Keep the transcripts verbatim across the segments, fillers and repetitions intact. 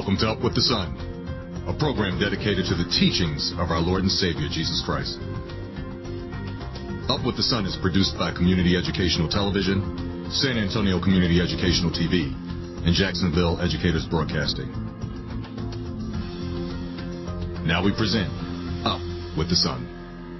Welcome to Up with the Sun, a program dedicated to the teachings of our Lord and Savior, Jesus Christ. Up with the Sun is produced by Community Educational Television, San Antonio Community Educational T V, and Jacksonville Educators Broadcasting. Now we present Up with the Sun.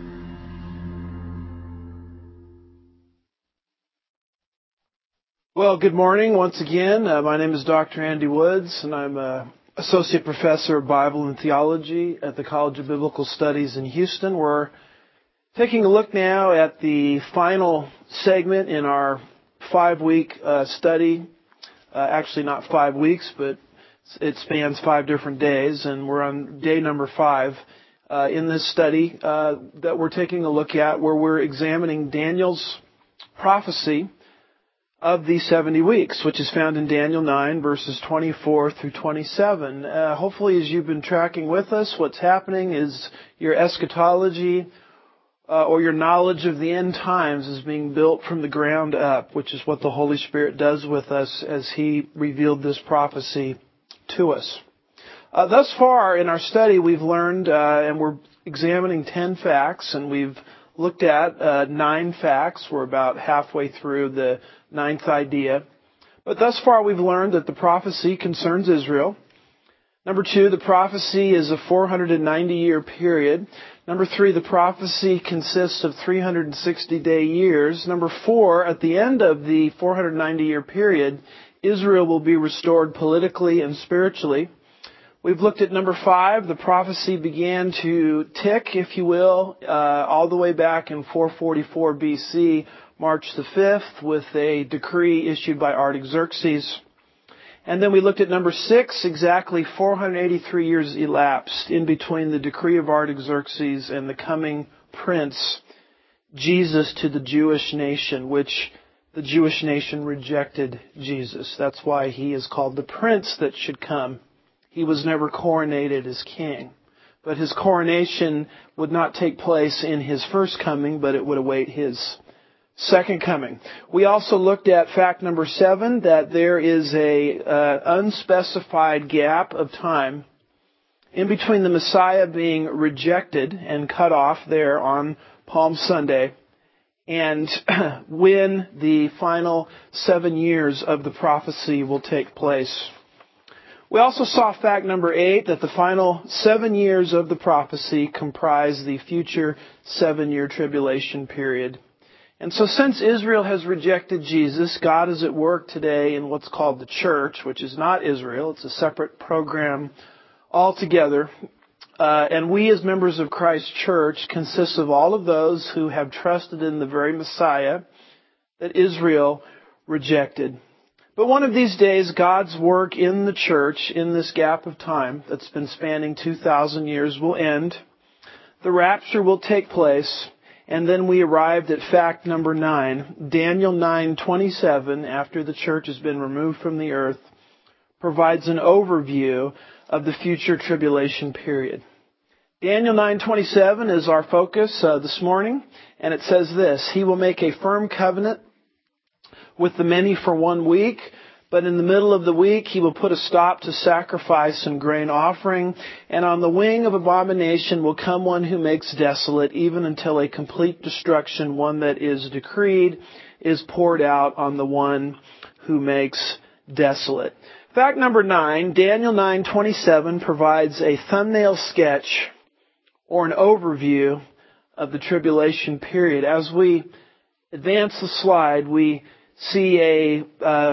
Well, good morning once again. Uh, my name is Doctor Andy Woods, and I'm an Associate Professor of Bible and Theology at the College of Biblical Studies in Houston. We're taking a look now at the final segment in our five-week uh, study. Uh, actually, not five weeks, but it spans five different days, and we're on day number five uh, in this study uh, that we're taking a look at, where we're examining Daniel's prophecy of the seventy weeks, which is found in Daniel nine, verses twenty-four through twenty-seven. Uh, hopefully, as you've been tracking with us, what's happening is your eschatology uh, or your knowledge of the end times is being built from the ground up, which is what the Holy Spirit does with us as He revealed this prophecy to us. Uh, thus far in our study, we've learned, uh, and we're examining ten facts, and we've looked at uh, nine facts. We're about halfway through the ninth idea. But thus far we've learned that the prophecy concerns Israel. Number two, the prophecy is a four hundred ninety year period. Number three, the prophecy consists of three hundred sixty day years. Number four, at the end of the four hundred ninety year period, Israel will be restored politically and spiritually. We've looked at number five. The prophecy began to tick, if you will, uh, all the way back in four forty-four B C, March the fifth, with a decree issued by Artaxerxes. And then we looked at number six. Exactly four hundred eighty-three years elapsed in between the decree of Artaxerxes and the coming prince, Jesus, to the Jewish nation, which the Jewish nation rejected Jesus. That's why he is called the prince that should come. He was never coronated as king. But his coronation would not take place in his first coming, but it would await his second coming. We also looked at fact number seven, that there is a uh, unspecified gap of time in between the Messiah being rejected and cut off there on Palm Sunday and when the final seven years of the prophecy will take place. We also saw fact number eight, that the final seven years of the prophecy comprise the future seven-year tribulation period. And so since Israel has rejected Jesus, God is at work today in what's called the church, which is not Israel. It's a separate program altogether. Uh, and we as members of Christ's church consist of all of those who have trusted in the very Messiah that Israel rejected. But one of these days, God's work in the church, in this gap of time that's been spanning two thousand years, will end. The rapture will take place. And then we arrived at fact number nine. Daniel nine twenty-seven, after the church has been removed from the earth, provides an overview of the future tribulation period. Daniel nine twenty-seven is our focus uh, this morning, and it says this: He will make a firm covenant with the many for one week, but in the middle of the week he will put a stop to sacrifice and grain offering, and on the wing of abomination will come one who makes desolate, even until a complete destruction, one that is decreed, is poured out on the one who makes desolate. Fact number nine, Daniel nine twenty-seven provides a thumbnail sketch or an overview of the tribulation period. As we advance the slide, we see a uh,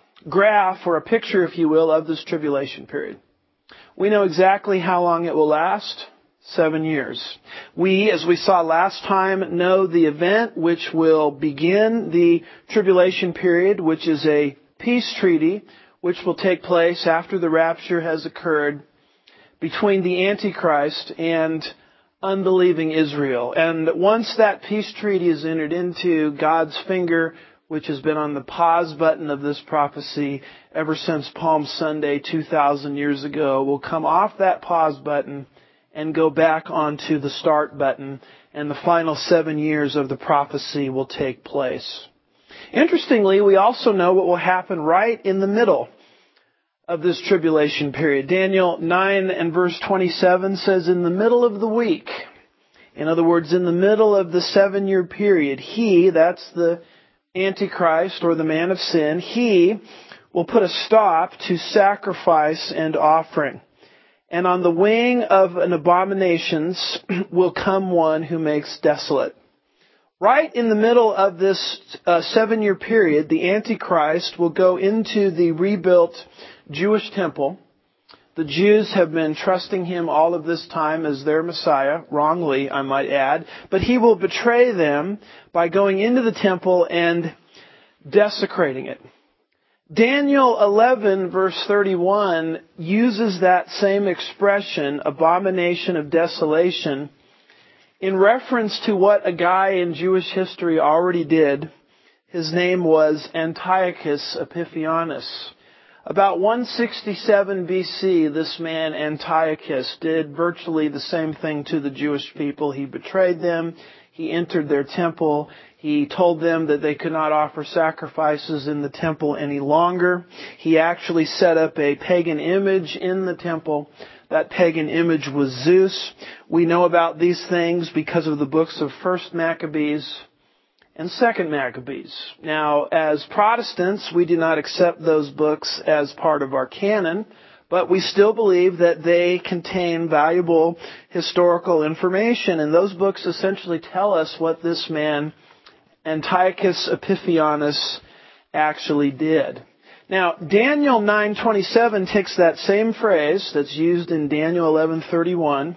graph or a picture, if you will, of this tribulation period. We know exactly how long it will last. Seven years. We, as we saw last time, know the event which will begin the tribulation period, which is a peace treaty, which will take place after the rapture has occurred between the Antichrist and unbelieving Israel. And once that peace treaty is entered into, God's finger, which has been on the pause button of this prophecy ever since Palm Sunday two thousand years ago, will come off that pause button and go back onto the start button, and the final seven years of the prophecy will take place. Interestingly, we also know what will happen right in the middle of this tribulation period. Daniel nine and verse twenty-seven says, in the middle of the week, in other words, in the middle of the seven-year period, he, that's the Antichrist or the man of sin, he will put a stop to sacrifice and offering. And on the wing of an abominations will come one who makes desolate. Right in the middle of this uh, seven-year period, the Antichrist will go into the rebuilt Jewish temple. The Jews have been trusting him all of this time as their Messiah, wrongly, I might add. But he will betray them by going into the temple and desecrating it. Daniel eleven verse thirty-one uses that same expression, abomination of desolation, in reference to what a guy in Jewish history already did. His name was Antiochus Epiphanes. About one sixty-seven B C, this man Antiochus did virtually the same thing to the Jewish people. He betrayed them. He entered their temple. He told them that they could not offer sacrifices in the temple any longer. He actually set up a pagan image in the temple. That pagan image was Zeus. We know about these things because of the books of First Maccabees and Second Maccabees. Now, as Protestants, we do not accept those books as part of our canon, but we still believe that they contain valuable historical information, and those books essentially tell us what this man, Antiochus Epiphanes, actually did. Now, Daniel nine twenty-seven takes that same phrase that's used in Daniel eleven thirty-one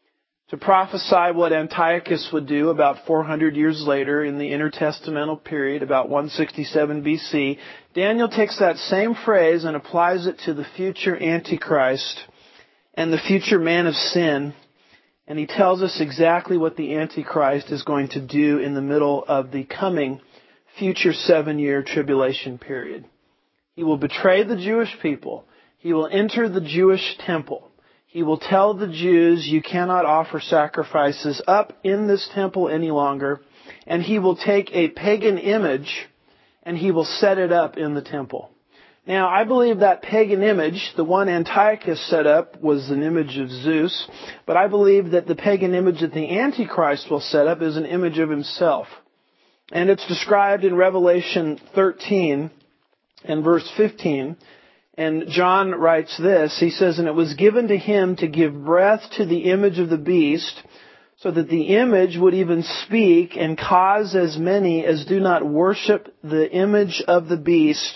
to prophesy what Antiochus would do about four hundred years later in the intertestamental period, about one sixty-seven B C. Daniel takes that same phrase and applies it to the future Antichrist and the future man of sin. And he tells us exactly what the Antichrist is going to do in the middle of the coming future seven-year tribulation period. He will betray the Jewish people. He will enter the Jewish temple. He will tell the Jews, you cannot offer sacrifices up in this temple any longer. And he will take a pagan image and he will set it up in the temple. Now, I believe that pagan image, the one Antiochus set up, was an image of Zeus. But I believe that the pagan image that the Antichrist will set up is an image of himself. And it's described in Revelation thirteen and verse fifteen. And John writes this, he says, and it was given to him to give breath to the image of the beast, so that the image would even speak and cause as many as do not worship the image of the beast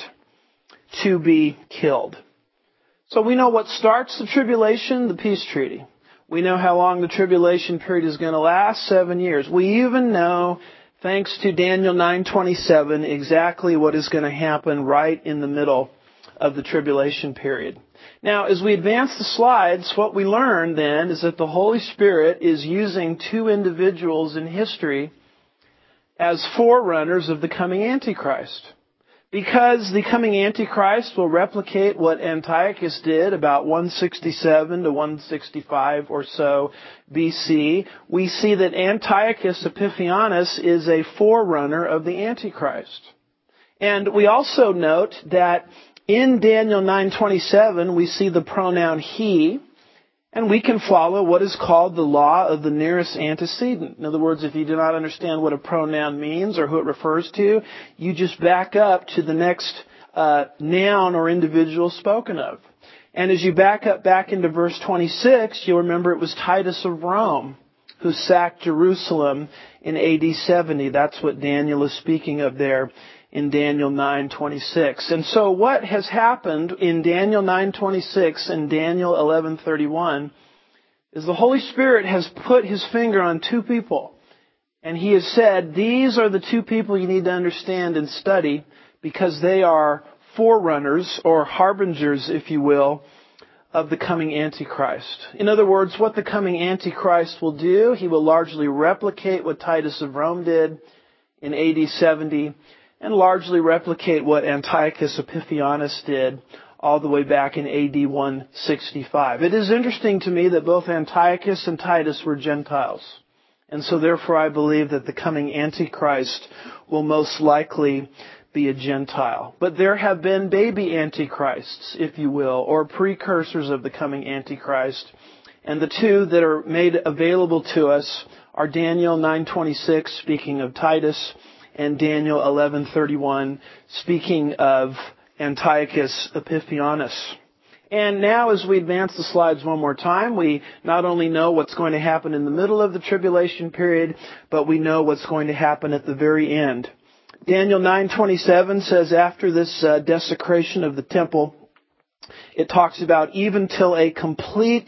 to be killed. So we know what starts the tribulation, the peace treaty. We know how long the tribulation period is going to last, seven years. We even know, thanks to Daniel nine twenty-seven, exactly what is going to happen right in the middle of the tribulation period. Now, as we advance the slides, what we learn then is that the Holy Spirit is using two individuals in history as forerunners of the coming Antichrist. Because the coming Antichrist will replicate what Antiochus did about one sixty-seven to one sixty-five or so B C, we see that Antiochus Epiphanes is a forerunner of the Antichrist. And we also note that in Daniel nine twenty-seven, we see the pronoun he, and we can follow what is called the law of the nearest antecedent. In other words, if you do not understand what a pronoun means or who it refers to, you just back up to the next uh, noun or individual spoken of. And as you back up back into verse twenty-six, you'll remember it was Titus of Rome who sacked Jerusalem in A D seventy. That's what Daniel is speaking of there in Daniel nine twenty-six. And so what has happened in Daniel nine twenty-six and Daniel eleven thirty-one is the Holy Spirit has put his finger on two people. And he has said, these are the two people you need to understand and study because they are forerunners or harbingers, if you will, of the coming Antichrist. In other words, what the coming Antichrist will do, he will largely replicate what Titus of Rome did in A D seventy, and largely replicate what Antiochus Epiphanes did all the way back in A D one sixty-five. It is interesting to me that both Antiochus and Titus were Gentiles. And so therefore I believe that the coming Antichrist will most likely be a Gentile. But there have been baby antichrists, if you will, or precursors of the coming Antichrist. And the two that are made available to us are Daniel nine twenty-six, speaking of Titus, and Daniel eleven thirty-one, speaking of Antiochus Epiphanes. And now as we advance the slides one more time, we not only know what's going to happen in the middle of the tribulation period, but we know what's going to happen at the very end. Daniel nine twenty-seven says after this uh, desecration of the temple, it talks about even till a complete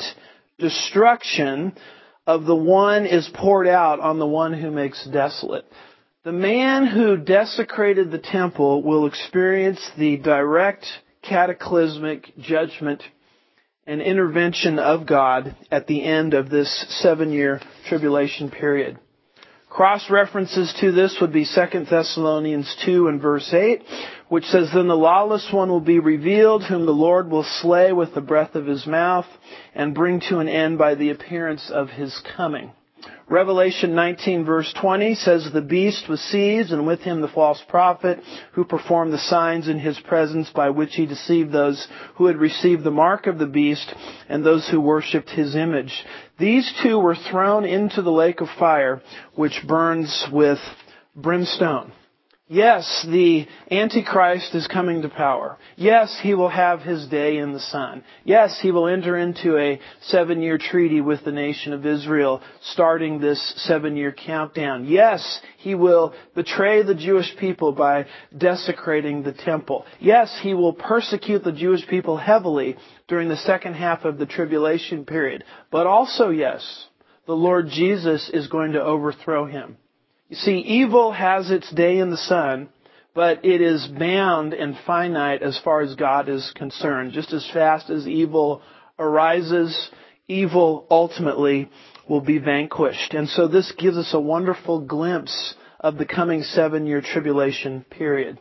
destruction of the one is poured out on the one who makes desolate. The man who desecrated the temple will experience the direct cataclysmic judgment and intervention of God at the end of this seven-year tribulation period. Cross-references to this would be Second Thessalonians two and verse eight, which says, "Then the lawless one will be revealed, whom the Lord will slay with the breath of his mouth, and bring to an end by the appearance of his coming." Revelation nineteen verse twenty says, "The beast was seized, and with him the false prophet, who performed the signs in his presence by which he deceived those who had received the mark of the beast and those who worshipped his image. These two were thrown into the lake of fire, which burns with brimstone." Yes, the Antichrist is coming to power. Yes, he will have his day in the sun. Yes, he will enter into a seven-year treaty with the nation of Israel, starting this seven-year countdown. Yes, he will betray the Jewish people by desecrating the temple. Yes, he will persecute the Jewish people heavily during the second half of the tribulation period. But also, yes, the Lord Jesus is going to overthrow him. You see, evil has its day in the sun, but it is bound and finite as far as God is concerned. Just as fast as evil arises, evil ultimately will be vanquished. And so this gives us a wonderful glimpse of the coming seven-year tribulation period.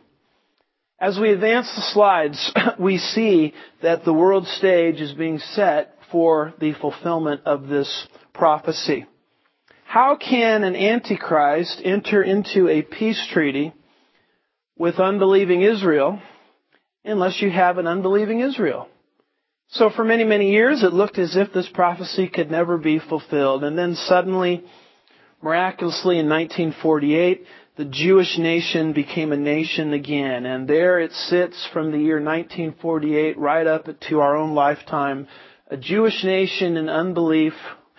As we advance the slides, we see that the world stage is being set for the fulfillment of this prophecy. How can an Antichrist enter into a peace treaty with unbelieving Israel unless you have an unbelieving Israel? So for many, many years, it looked as if this prophecy could never be fulfilled. And then suddenly, miraculously in nineteen forty-eight, the Jewish nation became a nation again. And there it sits from the year nineteen forty-eight right up to our own lifetime, a Jewish nation in unbelief,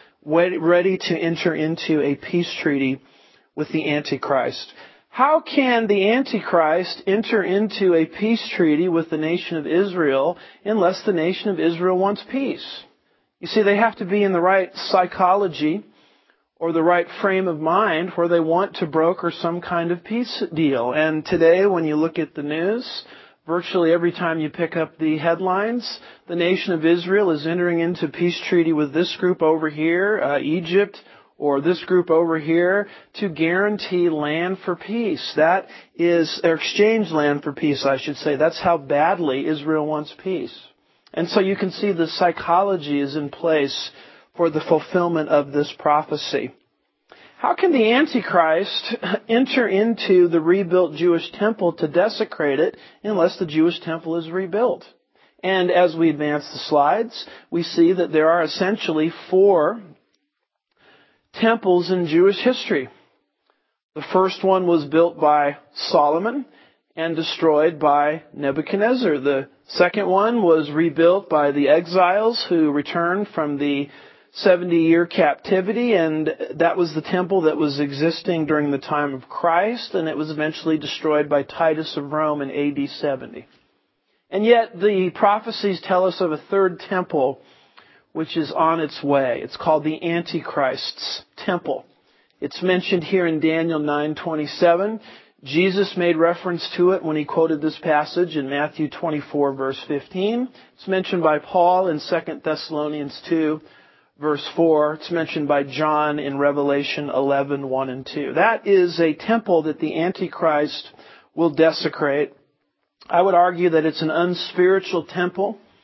ready to enter into a peace treaty with the Antichrist. How can the Antichrist enter into a peace treaty with the nation of Israel unless the nation of Israel wants peace? You see, they have to be in the right psychology or the right frame of mind where they want to broker some kind of peace deal. And today, when you look at the news, virtually every time you pick up the headlines, the nation of Israel is entering into peace treaty with this group over here, uh, Egypt, or this group over here, to guarantee land for peace. That is, or exchange land for peace, I should say. That's how badly Israel wants peace. And so you can see the psychology is in place for the fulfillment of this prophecy. How can the Antichrist enter into the rebuilt Jewish temple to desecrate it unless the Jewish temple is rebuilt? And as we advance the slides, we see that there are essentially four temples in Jewish history. The first one was built by Solomon and destroyed by Nebuchadnezzar. The second one was rebuilt by the exiles who returned from the seventy-year captivity, and that was the temple that was existing during the time of Christ, and it was eventually destroyed by Titus of Rome in A D seventy. And yet the prophecies tell us of a third temple which is on its way. It's called the Antichrist's temple. It's mentioned here in Daniel nine twenty-seven. Jesus made reference to it when he quoted this passage in Matthew twenty-four, verse fifteen. It's mentioned by Paul in Second Thessalonians two, verse four. It's mentioned by John in Revelation eleven, one and two. That is a temple that the Antichrist will desecrate. I would argue that it's an unspiritual temple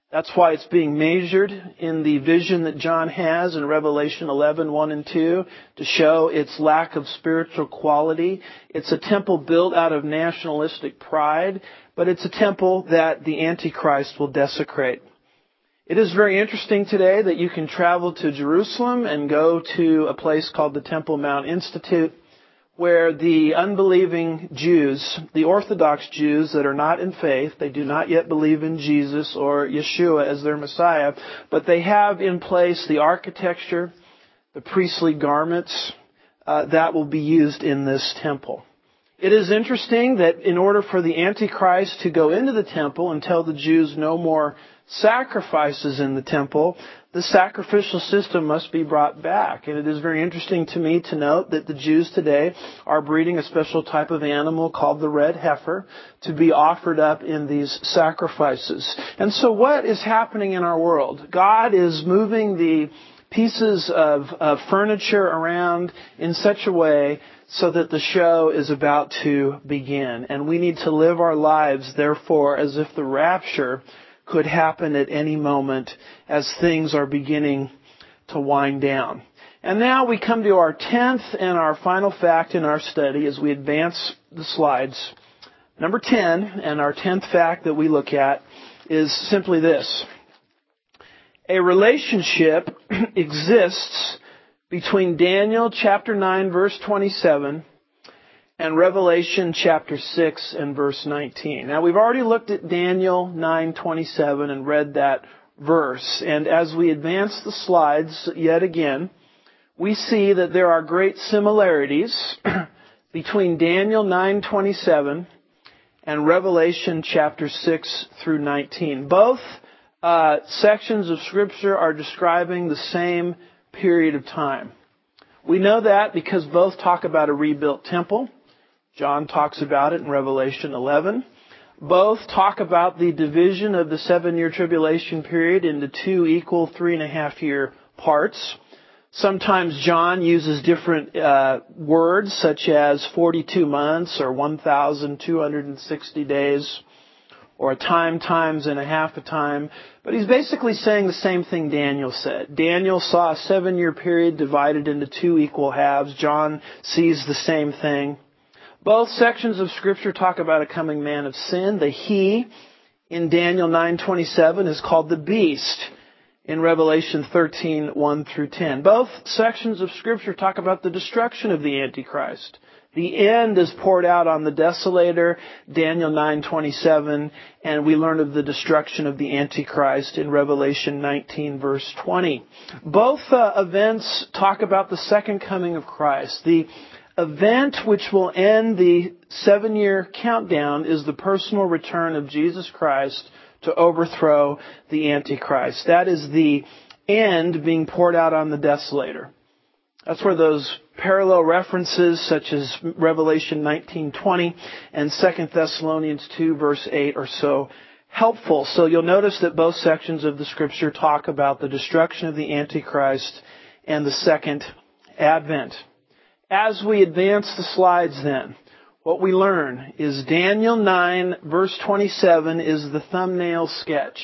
That's why it's being measured in the vision that John has in Revelation eleven, one and two, to show its lack of spiritual quality. It's a temple built out of nationalistic pride, but it's a temple that the Antichrist will desecrate. It is very interesting today that you can travel to Jerusalem and go to a place called the Temple Mount Institute, where the unbelieving Jews, the Orthodox Jews that are not in faith, they do not yet believe in Jesus or Yeshua as their Messiah, but they have in place the architecture, the priestly garments uh, that will be used in this temple. It is interesting that in order for the Antichrist to go into the temple and tell the Jews no more sacrifices in the temple, the sacrificial system must be brought back. And it is very interesting to me to note that the Jews today are breeding a special type of animal called the red heifer to be offered up in these sacrifices. And so what is happening in our world? God is moving the pieces of, of furniture around in such a way so that the show is about to begin. And we need to live our lives, therefore, as if the rapture could happen at any moment as things are beginning to wind down. And now we come to our tenth and our final fact in our study as we advance the slides. Number ten, and our tenth fact that we look at, is simply this. A relationship exists between Daniel chapter nine verse twenty-seven and Revelation chapter six and verse nineteen. Now we've already looked at Daniel nine twenty-seven and read that verse. And as we advance the slides yet again, we see that there are great similarities between Daniel nine twenty-seven and Revelation chapter six through nineteen. Both uh, sections of Scripture are describing the same period of time. We know that because both talk about a rebuilt temple. John talks about it in Revelation eleven. Both talk about the division of the seven-year tribulation period into two equal three-and-a-half-year parts. Sometimes John uses different uh, words such as forty-two months or one thousand two hundred sixty days or a time times and a half a time. But he's basically saying the same thing Daniel said. Daniel saw a seven-year period divided into two equal halves. John sees the same thing. Both sections of Scripture talk about a coming man of sin. The he in Daniel nine twenty-seven is called the beast in Revelation thirteen, one through ten. Both sections of Scripture talk about the destruction of the Antichrist. The end is poured out on the desolator, Daniel nine twenty-seven, and we learn of the destruction of the Antichrist in Revelation nineteen, verse twenty. Both uh, events talk about the second coming of Christ. The event which will end the seven-year countdown is the personal return of Jesus Christ to overthrow the Antichrist. That is the end being poured out on the desolator. That's where those parallel references such as Revelation nineteen twenty and Second Thessalonians two verse eight are so helpful. So you'll notice that both sections of the Scripture talk about the destruction of the Antichrist and the second advent. As we advance the slides then, what we learn is Daniel nine verse twenty-seven is the thumbnail sketch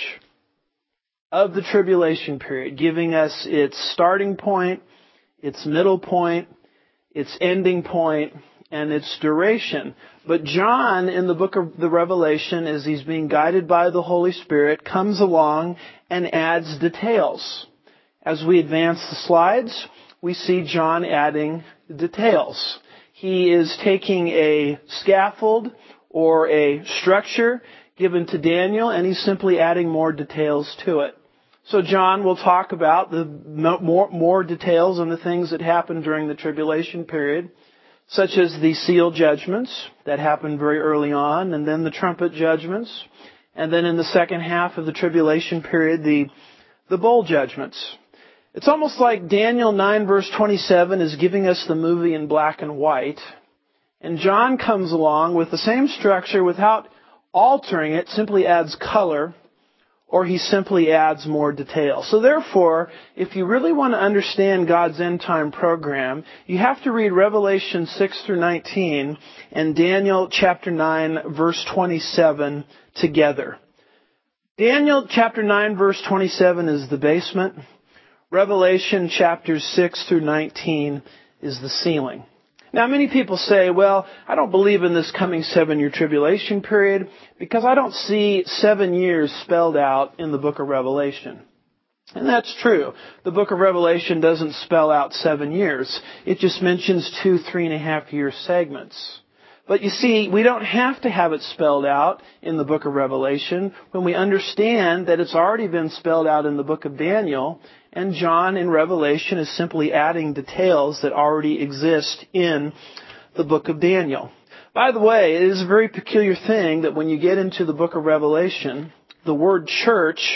of the tribulation period, giving us its starting point, its middle point, its ending point, and its duration. But John, in the book of the Revelation, as he's being guided by the Holy Spirit, comes along and adds details. As we advance the slides, we see John adding details. He is taking a scaffold or a structure given to Daniel, and he's simply adding more details to it. So John will talk about the more, more details on the things that happened during the tribulation period, such as the seal judgments that happened very early on, and then the trumpet judgments, and then in the second half of the tribulation period, the, the bowl judgments. It's almost like Daniel nine verse twenty-seven is giving us the movie in black and white, and John comes along with the same structure without altering it, simply adds color, or he simply adds more detail. So therefore, if you really want to understand God's end time program, you have to read Revelation six through nineteen and Daniel chapter nine verse twenty-seven together. Daniel chapter nine verse twenty-seven is the basement. Revelation chapters six through nineteen is the ceiling. Now many people say, well, I don't believe in this coming seven-year tribulation period because I don't see seven years spelled out in the book of Revelation. And that's true. The book of Revelation doesn't spell out seven years. It just mentions two, three and a half year segments. But you see, we don't have to have it spelled out in the book of Revelation when we understand that it's already been spelled out in the book of Daniel, and John in Revelation is simply adding details that already exist in the book of Daniel. By the way, it is a very peculiar thing that when you get into the book of Revelation, the word church,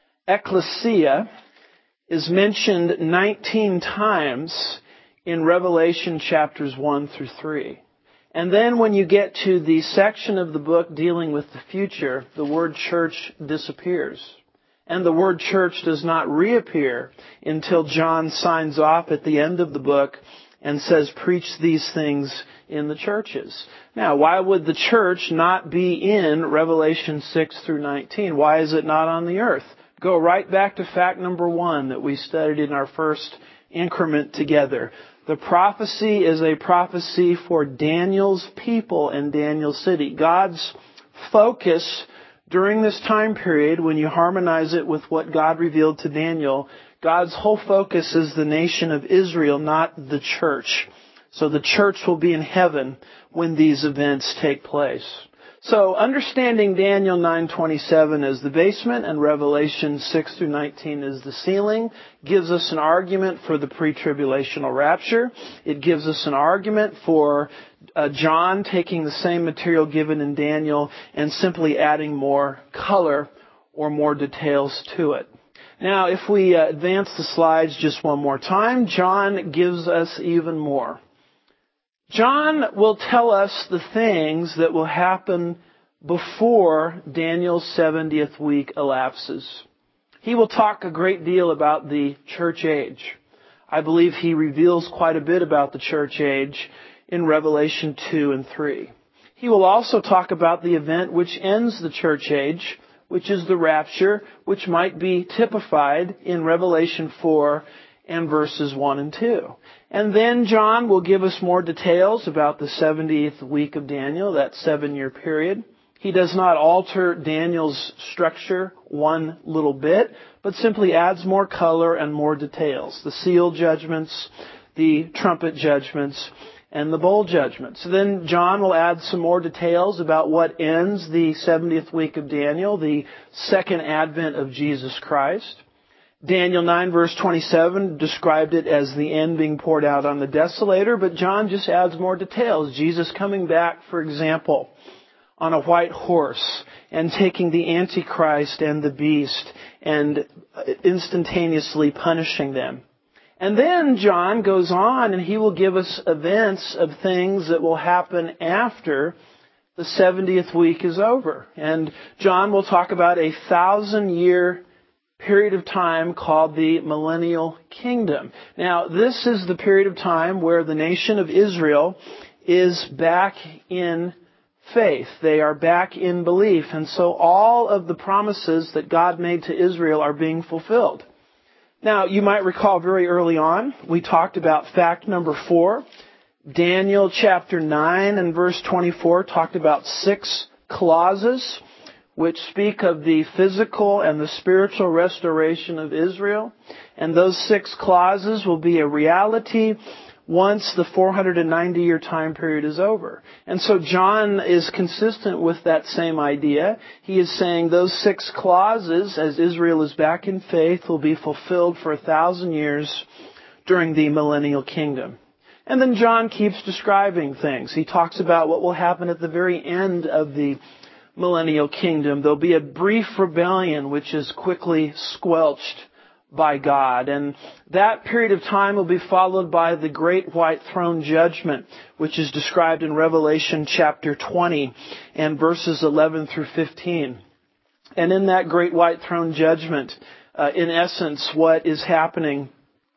ecclesia, is mentioned nineteen times in Revelation chapters one through three. And then when you get to the section of the book dealing with the future, the word church disappears. And the word church does not reappear until John signs off at the end of the book and says, preach these things in the churches. Now, why would the church not be in Revelation six through nineteen? Why is it not on the earth? Go right back to fact number one that we studied in our first increment together. The prophecy is a prophecy for Daniel's people and Daniel's city. God's focus during this time period, when you harmonize it with what God revealed to Daniel, God's whole focus is the nation of Israel, not the church. So the church will be in heaven when these events take place. So understanding Daniel nine twenty-seven as the basement and Revelation six through nineteen as the ceiling gives us an argument for the pre-tribulational rapture. It gives us an argument for uh, John taking the same material given in Daniel and simply adding more color or more details to it. Now, if we uh, advance the slides just one more time, John gives us even more. John will tell us the things that will happen before Daniel's seventieth week elapses. He will talk a great deal about the church age. I believe he reveals quite a bit about the church age in Revelation two and three. He will also talk about the event which ends the church age, which is the rapture, which might be typified in Revelation four and verses one and two. And then John will give us more details about the seventieth week of Daniel, that seven-year period. He does not alter Daniel's structure one little bit, but simply adds more color and more details. The seal judgments, the trumpet judgments, and the bowl judgments. So then John will add some more details about what ends the seventieth week of Daniel, the second advent of Jesus Christ. Daniel nine verse twenty-seven described it as the end being poured out on the desolator, but John just adds more details. Jesus coming back, for example, on a white horse and taking the Antichrist and the beast and instantaneously punishing them. And then John goes on and he will give us events of things that will happen after the seventieth week is over. And John will talk about a thousand year period of time called the millennial kingdom. Now, this is the period of time where the nation of Israel is back in faith. They are back in belief. And so all of the promises that God made to Israel are being fulfilled. Now, you might recall very early on, we talked about fact number four. Daniel chapter nine and verse twenty-four talked about six clauses which speak of the physical and the spiritual restoration of Israel. And those six clauses will be a reality once the four hundred ninety year time period is over. And so John is consistent with that same idea. He is saying those six clauses, as Israel is back in faith, will be fulfilled for a thousand years during the millennial kingdom. And then John keeps describing things. He talks about what will happen at the very end of the millennial kingdom. There'll be a brief rebellion which is quickly squelched by God. And that period of time will be followed by the great white throne judgment, which is described in Revelation chapter twenty and verses eleven through fifteen. And in that great white throne judgment, uh, in essence, what is happening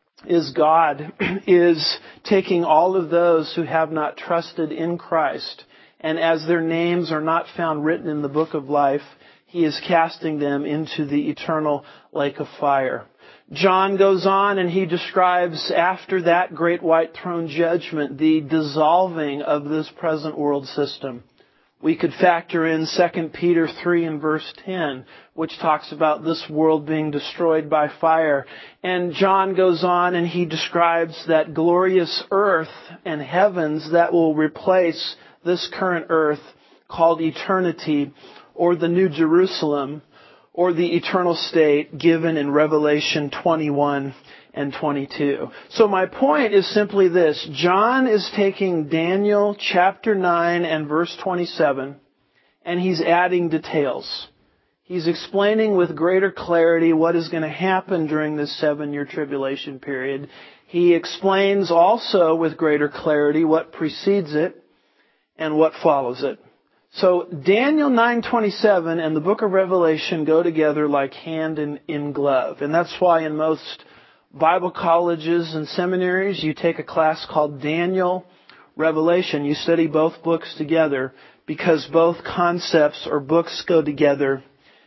is God is taking all of those who have not trusted in Christ, and as their names are not found written in the book of life, He is casting them into the eternal lake of fire. John goes on and he describes after that great white throne judgment the dissolving of this present world system. We could factor in Second Peter three and verse ten, which talks about this world being destroyed by fire. And John goes on and he describes that glorious earth and heavens that will replace this current earth called eternity, or the New Jerusalem, or the eternal state given in Revelation twenty-one and twenty-two. So my point is simply this. John is taking Daniel chapter nine and verse twenty-seven, and he's adding details. He's explaining with greater clarity what is going to happen during this seven-year tribulation period. He explains also with greater clarity what precedes it and what follows it. So Daniel nine twenty-seven and the book of Revelation go together like hand in, in glove. And that's why in most Bible colleges and seminaries you take a class called Daniel Revelation. You study both books together because both concepts or books go together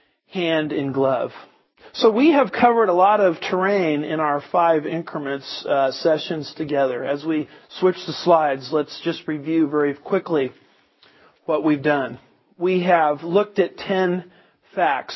hand in glove. So we have covered a lot of terrain in our five increments uh, sessions together. As we switch the slides, let's just review very quickly what we've done. We have looked at ten facts.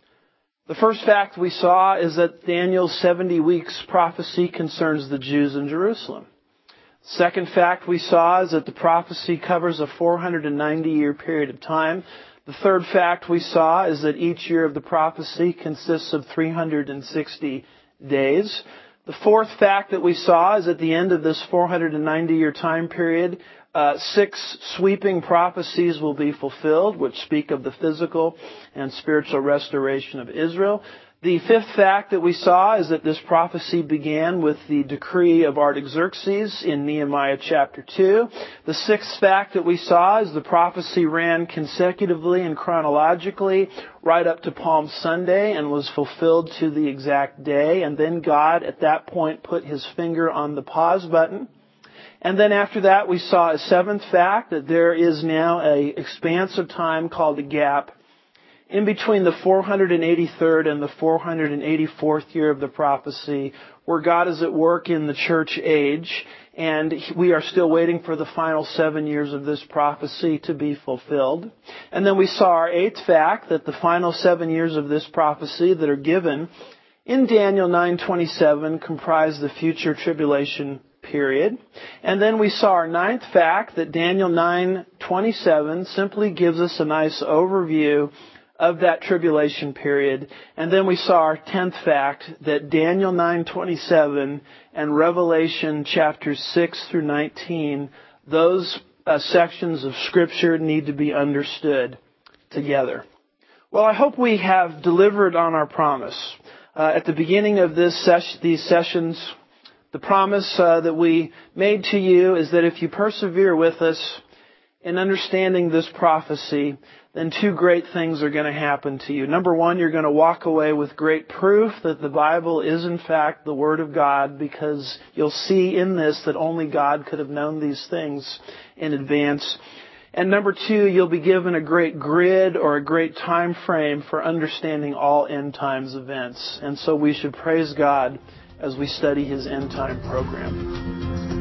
The first fact we saw is that Daniel's seventy weeks prophecy concerns the Jews in Jerusalem. Second fact we saw is that the prophecy covers a four hundred ninety year period of time. The third fact we saw is that each year of the prophecy consists of three hundred sixty days. The fourth fact that we saw is at the end of this four hundred ninety year time period, Uh, six sweeping prophecies will be fulfilled, which speak of the physical and spiritual restoration of Israel. The fifth fact that we saw is that this prophecy began with the decree of Artaxerxes in Nehemiah chapter two. The sixth fact that we saw is the prophecy ran consecutively and chronologically right up to Palm Sunday and was fulfilled to the exact day. And then God at that point put His finger on the pause button. And then after that, we saw a seventh fact, that there is now a expanse of time called a gap in between the four hundred eighty-third and the four hundred eighty-fourth year of the prophecy, where God is at work in the church age, and we are still waiting for the final seven years of this prophecy to be fulfilled. And then we saw our eighth fact, that the final seven years of this prophecy that are given in Daniel nine twenty-seven comprise the future tribulation period. And then we saw our ninth fact, that Daniel nine twenty-seven simply gives us a nice overview of that tribulation period. And then we saw our tenth fact, that Daniel nine twenty-seven and Revelation chapters six through nineteen, those uh, sections of Scripture need to be understood together. Well, I hope we have delivered on our promise. Uh, at the beginning of this ses- these sessions, the promise uh, that we made to you is that if you persevere with us in understanding this prophecy, then two great things are going to happen to you. Number one, you're going to walk away with great proof that the Bible is in fact the Word of God, because you'll see in this that only God could have known these things in advance. And number two, you'll be given a great grid or a great time frame for understanding all end times events. And so we should praise God as we study His end time program.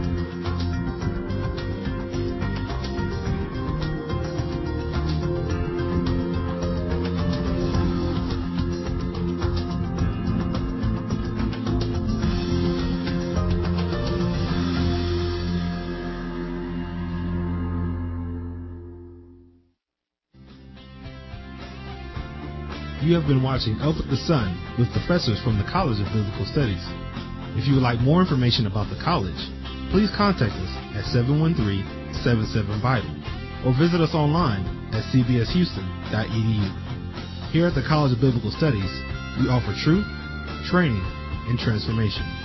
You have been watching Up with the Sun with professors from the College of Biblical Studies. If you would like more information about the college, please contact us at seven one three, seven seven, Bible or visit us online at c b s houston dot e d u. Here at the College of Biblical Studies, we offer truth, training, and transformation.